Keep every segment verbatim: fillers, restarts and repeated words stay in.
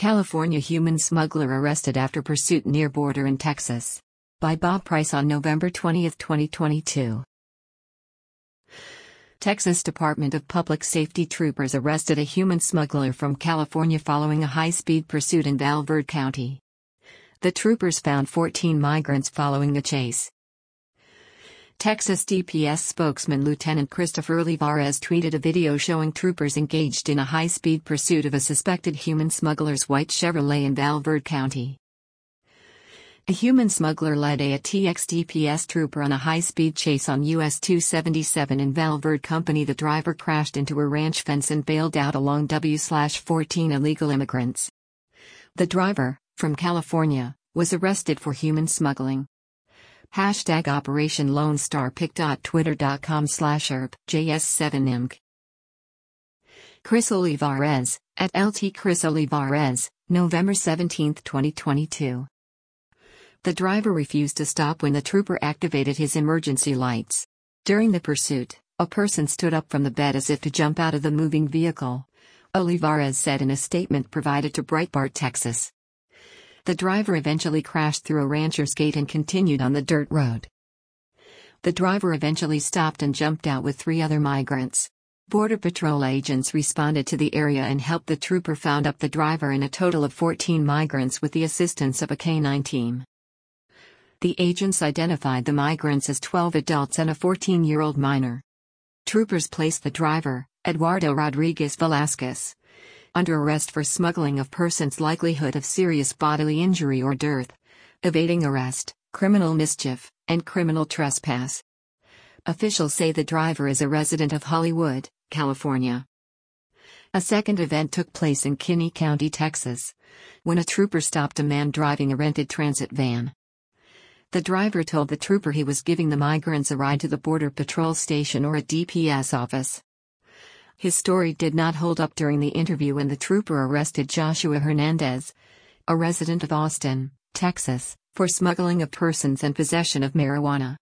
California human smuggler arrested after pursuit near border in Texas. By Bob Price on November twentieth, twenty twenty-two. Texas Department of Public Safety troopers arrested a human smuggler from California following a high-speed pursuit in Val Verde County. The troopers found fourteen migrants following the chase. Texas D P S spokesman Lieutenant Christopher Olivares tweeted a video showing troopers engaged in a high-speed pursuit of a suspected human smuggler's white Chevrolet in Val Verde County. A human smuggler led a T X D P S trooper on a high-speed chase on U S two seventy-seven in Val Verde County. The driver crashed into a ranch fence and bailed out along W fourteen illegal immigrants. The driver, from California, was arrested for human smuggling. Hashtag Operation Lone Star Pick. Twitter.com slash E R B J S seven I M C. Chris Olivares, at L T Chris Olivares, November seventeenth, twenty twenty-two. The driver refused to stop when the trooper activated his emergency lights. During the pursuit, a person stood up from the bed as if to jump out of the moving vehicle, Olivares said in a statement provided to Breitbart, Texas. The driver eventually crashed through a rancher's gate and continued on the dirt road. The driver eventually stopped and jumped out with three other migrants. Border Patrol agents responded to the area and helped the trooper round up the driver and a total of fourteen migrants with the assistance of a K nine team. The agents identified the migrants as twelve adults and a fourteen-year-old minor. Troopers placed the driver, Eduardo Rodriguez Velasquez, under arrest for smuggling of persons, likelihood of serious bodily injury or death, evading arrest, criminal mischief, and criminal trespass. Officials say the driver is a resident of Hollywood, California. A second event took place in Kinney County, Texas, when a trooper stopped a man driving a rented transit van. The driver told the trooper he was giving the migrants a ride to the Border Patrol station or a D P S office. His story did not hold up during the interview and the trooper arrested Joshua Hernandez, a resident of Austin, Texas, for smuggling of persons and possession of marijuana.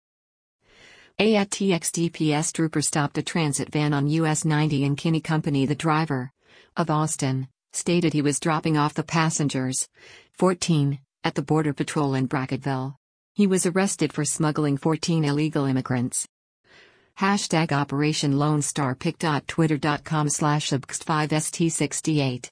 A T X D P S trooper stopped a transit van on U S ninety in Kinney County. The driver, of Austin, stated he was dropping off the passengers, fourteen, at the Border Patrol in Brackettville. He was arrested for smuggling fourteen illegal immigrants. Hashtag Operation Lone Star Pick. Twitter.com slash Ubxt five S T sixty-eight.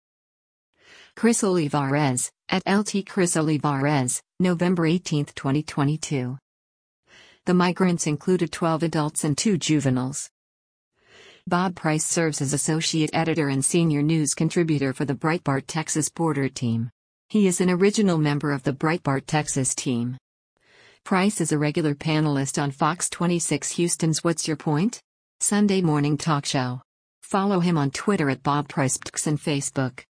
Chris Olivares, at L T Chris Olivares, November eighteenth, twenty twenty-two. The migrants included twelve adults and two juveniles. Bob Price serves as associate editor and senior news contributor for the Breitbart Texas Border team. He is an original member of the Breitbart Texas team. Price is a regular panelist on Fox twenty-six Houston's What's Your Point? Sunday morning talk show. Follow him on Twitter at Bob Price and Facebook.